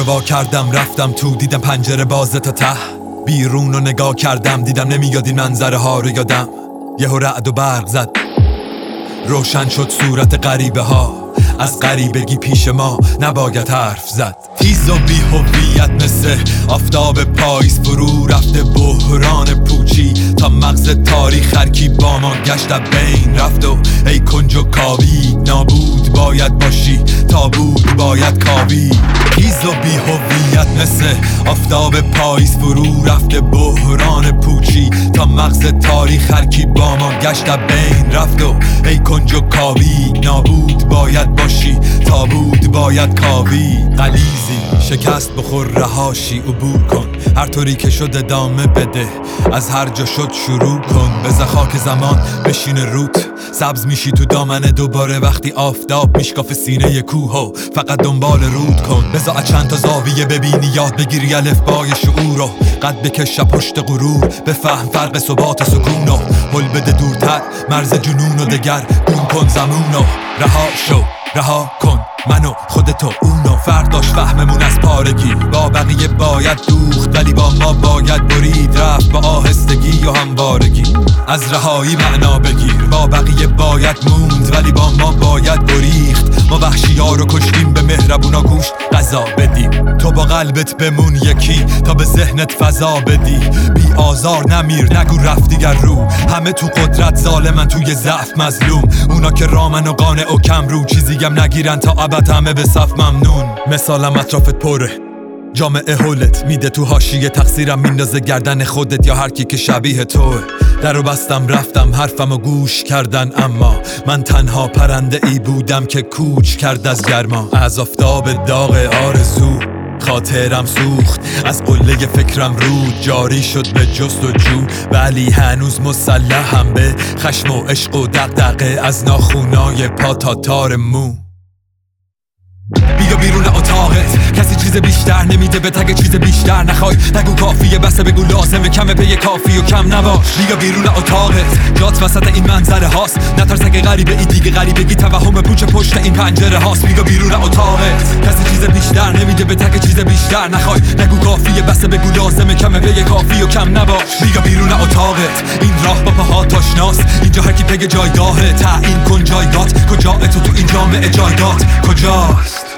وا کردم رفتم تو، دیدم پنجره بازه تا ته. بیرون رو نگاه کردم دیدم نمیاد این منظره ها رو یادم. یهو رعد و برق زد، روشن شد صورت غریبه ها. از غریبگی پیش ما نباید حرف زد. تیز و بی هویت مثل آفتاب پاییز فرو رفته بحران پوچی تا مغز تاریخ هرکی با ما گشت بین رفت و ای کنج و کاوی نابود باید باشی تابود باید کاوی. تیز و بی هویت مثل آفتاب پاییز فرو رفته بحران پوچی تا مغز تاریخ هرکی با ما گشت بین رفت و ای کنج و کاوی نابود باید باشی تابود باید کاوی. غلیظی شکست بخور رهاشی عبور کن، هر طوری که شد ادامه بده، از هر جا شد شروع کن. بذار خاک زمان بشینه روت، سبز میشی تو دامنه دوباره وقتی آفتاب میشکاف سینه کوه و فقط دنبال رود کن. بذار از چند تا زاویه ببینی یاد بگیری الفبای شعور رو، قد بکش پشت غرور بفهم فرق ثبات سکون و هل بده دورتر مرز جنون و دگر گم کن زمون و رها شو رها کن منو خودتو اونو. فرق داشت فهممون از پارگی، با بقیه باید دوخت ولی با ما باید برید رفت با آهستگی و هموارگی. از رهایی معنا بگیر، با بقیه باید موند ولی با ما باید بریخت. ما وحشی ها رو کشتیم به مهربونا گوشت غذا بدیم. تو با قلبت بمون یکی تا به ذهنت فضا بدی. بی آزار نمیر نگو رفت دیگر رو، همه تو قدرت ظالمن توی ضعف مظلوم. اونا که رامن و قانع و کم رو چیزیم نگیرن تا ابد همه به صف ممنون. مثالم اطرافت پره، جامعه هولت میده تو حاشیه، تقصیرم میندازه گردن خودت یا هر کی که شبیه توه. درو بستم رفتم حرفمو گوش کردن، اما من تنها پرنده ای بودم که کوچ کرد از گرما. از آفتاب داغ آرزو خاطرم سوخت، از قله فکرم رود جاری شد به جستجو، ولی هنوز مسلحم به خشم و عشق و دغدغه از ناخونای پا تا تار مو. بیا بیرون اتاقت، کسی چیز بیشتر نمیده به تگ چیز بیشتر نخوای. نگو کافیه بسه بگو لازمه، کمه پی کافی و کم نباش. بیا بیرون اتاقت، جات وسط این منظره هاست. نترس اگه غریبه ای دیگه غریبگی توهم پوچ پشت این پنجره هاست. بیا بیرون اتاقت، کسی چیز بیشتر نمیده به تگ چیز بیشتر نخوای. نگو کافیه بسه بگو لازمه، کمه پی کافی و کم نباش. بیا بیرون اتاقت، این راه با پاهات آشناست. اینجا هر کی پگ جایگاهه، تعیین کن جایگات کجا. تو این جامعه جایگات کجاست؟